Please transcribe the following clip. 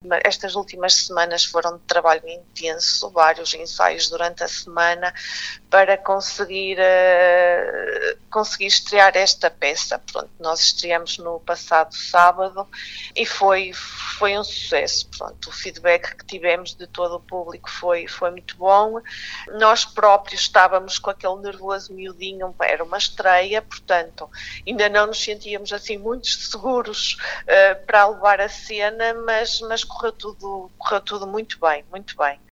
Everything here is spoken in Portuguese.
estas últimas semanas foram de trabalho intenso, vários ensaios durante a semana para conseguir estrear esta peça. Pronto, nós estreamos no passado sábado e foi um sucesso. Pronto, o feedback que tivemos de todo o público foi muito bom. Nós próprios estávamos com aquele nervoso miudinho, era uma estreia, portanto, ainda não nos sentíamos assim muito seguros para levar a cena, mas correu tudo muito bem, muito bem.